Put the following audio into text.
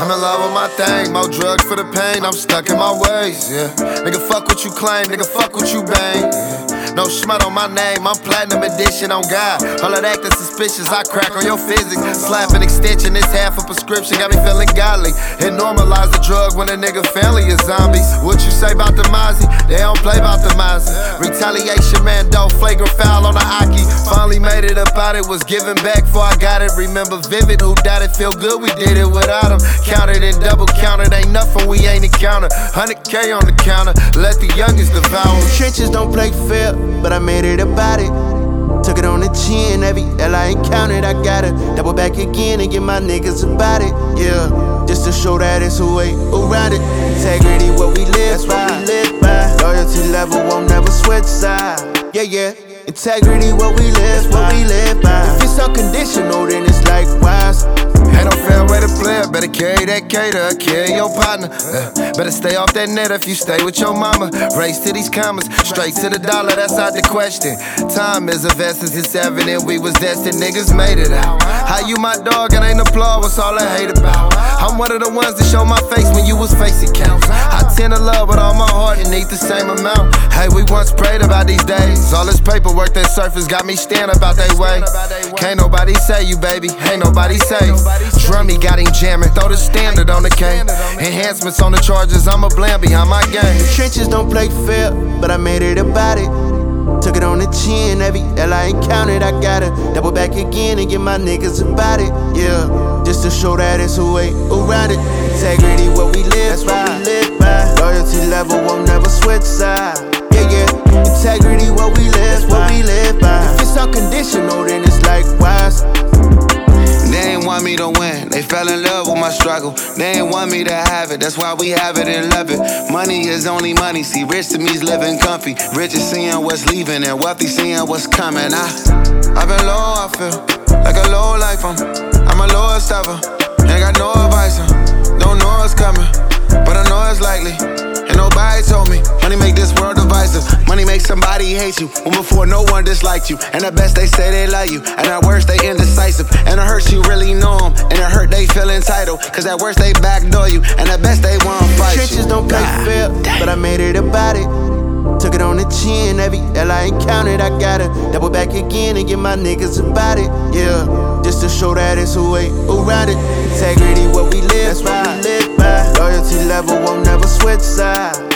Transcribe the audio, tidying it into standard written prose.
I'm in love with my thing, more drugs for the pain, I'm stuck in my ways, yeah. Nigga, fuck what you claim, nigga, fuck what you bang, yeah. No smut on my name, I'm platinum edition on God. All of that acting suspicious, I crack on your physics. Slap an extension, it's half a prescription, got me feeling godly. It normalized the drug when a nigga family is zombies. What you say about the Mozzie? They don't play about the Mozzie. Retaliation, man, don't flagrant foul on the Aki. Finally made it up out it, was giving back before I got it. Remember Vivid, who died it, feel good, we did it without him. Counted and double counted, ain't nothing we ain't encountered. 100K on the counter, let the youngest devour. Trenches don't play fair, but I made it about it. Took it on the chin, every L I encountered, I gotta double back again and get my niggas about it, yeah. Just to show that it's a way around it. Integrity, what we live by. Loyalty level won't never switch side, yeah, yeah. Integrity, what we live by. If it's unconditional, then it's likewise. Ain't no fair way to play it, better carry that cater, carry your partner. Better stay off that net if you stay with your mama. Race to these commas, straight to the dollar, that's out the question. Time is of essence, it's evident we was destined, niggas made it out. How you my dog and ain't applaud, what's all I hate about? I'm one of the ones that show my face when you was facing counts. I tend to love with all my heart and need the same amount. Hey, we once prayed about these days. All this paperwork that surface got me stand about that way. Can't nobody say you, baby, ain't nobody safe. Drummy got him jamming, throw the standard on the K. Enhancements on the charges, I'm a bland behind my game. The trenches don't play fair, but I made it about it. Took it on the chin, every L I encountered, I gotta double back again and get my niggas about it, yeah. Just to show that it's a way around it. Integrity, what we live by. Loyalty level won't never switch side, yeah, yeah. Integrity, what we live by. If it's unconditional, then it's likewise. They ain't want me to win, they fell in love with my struggle. They ain't want me to have it, that's why we have it and love it. Money is only money, see, rich to me's living comfy. Rich is seeing what's leaving and wealthy seeing what's coming. I've been low, I feel like a low life, I'm a lowest ever. Ain't got no advice, don't know what's coming, but I know it's likely. And nobody told me, money make this world divisive. Money make somebody hate you, when before no one disliked you. And at best they say they love you, and at worst they indecisive. And it hurts you really know them, and it hurt they feel entitled. Cause at worst they backdoor you, and at best they wanna fight you. Trenches don't play fair, but I made it about it. Took it on the chin, every L I encountered, I gotta double back again and get my niggas about it, yeah. Just to show that it's a way around it. Integrity, what we live by. Loyalty level won't never switch side.